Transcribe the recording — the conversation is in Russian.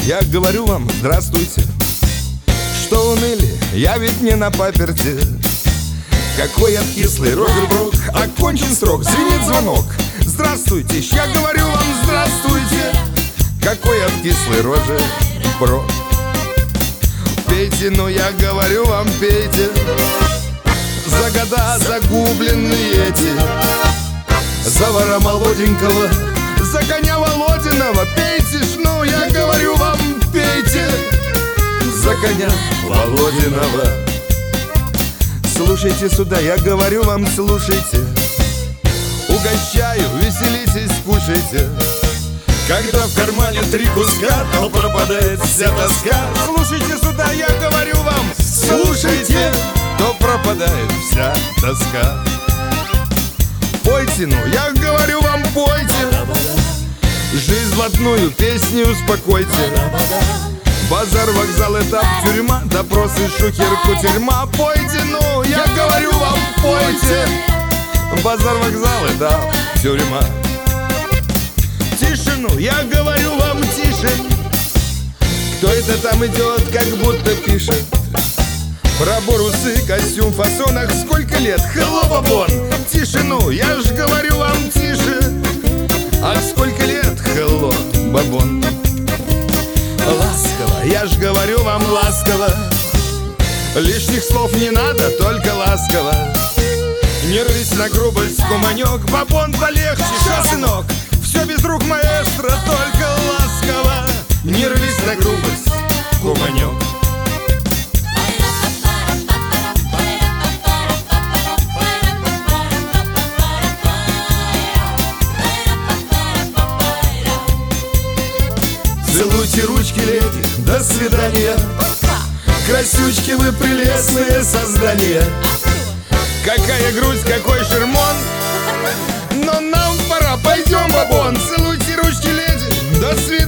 я говорю вам здравствуйте. Что уныли, я ведь не на паперти. Какой я кислый, Рожербрук, окончен срок, звенит звонок. Здравствуйте, я говорю вам здравствуйте. Какой я кислый, Рожербрук. Пейте, ну я говорю вам, пейте. За года загубленные эти, за вора молоденького, за коня Володиного. Пейте ж, ну я говорю вам, пейте. За коня Володиного. Слушайте сюда, я говорю вам, слушайте. Угощаю, веселитесь, кушайте. Когда в кармане 3 куска, то пропадает вся тоска. Слушайте сюда, я говорю вам, слушайте, то пропадает вся тоска. Пойте, ну я говорю вам, пойте. Жизнь блатную, песни успокойте. Базар, вокзал, этап, тюрьма, допросы, шухер, кутерьма. Пойте, ну я говорю вам, пойте. Базар, вокзал, этап, тюрьма. Тишину, я говорю вам, тише. Кто это там идет, как будто пишет? Пробор, усы, костюм в фасонах. Сколько лет? Hello, бабон. Тишину, я ж говорю вам, тише. А сколько лет? Hello, бабон. Ласково, я ж говорю вам, ласково. Лишних слов не надо, только ласково. Не рвись на грубость, куманек. Бабон полегче, ша, сынок. Все без рук маэстро, только ласково. Не рвись на грубость, куманек. Целуйте ручки, леди, до свидания. Красючки, вы прелестные создания. Какая грусть, какой шермон. Но нам пора, пойдем, бабон. Целуйте ручки, леди, до свидания.